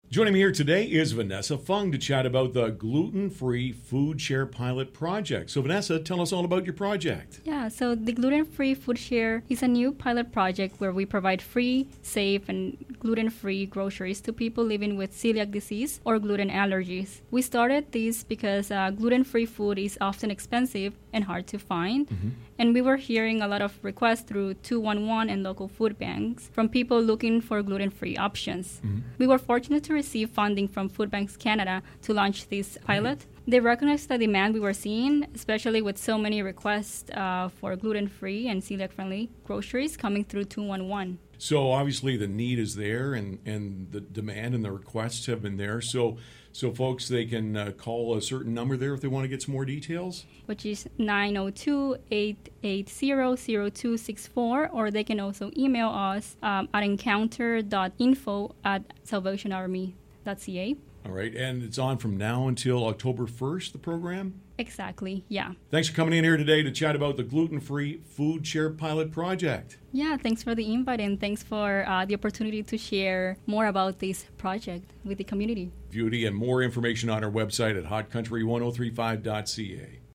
Joining me here today is Vanessa Fung to chat about the Gluten-Free Food Share Pilot Project. So Vanessa, tell us all about your project. Yeah, so the Gluten-Free Food Share is a new pilot project where we provide free, safe, and gluten-free groceries to people living with celiac disease or gluten allergies. We started this because gluten-free food is often expensive and hard to find. And we were hearing a lot of requests through 211 and local food banks from people looking for gluten-free options. We were fortunate to receive funding from Food Banks Canada to launch this pilot. They recognized the demand we were seeing, especially with so many requests for gluten-free and celiac-friendly groceries coming through 211. So obviously the need is there and the demand and the requests have been there. So folks, they can call a certain number there if they want to get some more details? Which is 902-880-0264, or they can also email us at encounter.info@salvationarmy.ca. All right, and it's on from now until October 1st, the program? Exactly, yeah. Thanks for coming in here today to chat about the Gluten-Free Food Share Pilot Project. Yeah, thanks for the invite and thanks for the opportunity to share more about this project with the community. Beauty, and more information on our website at hotcountry1035.ca.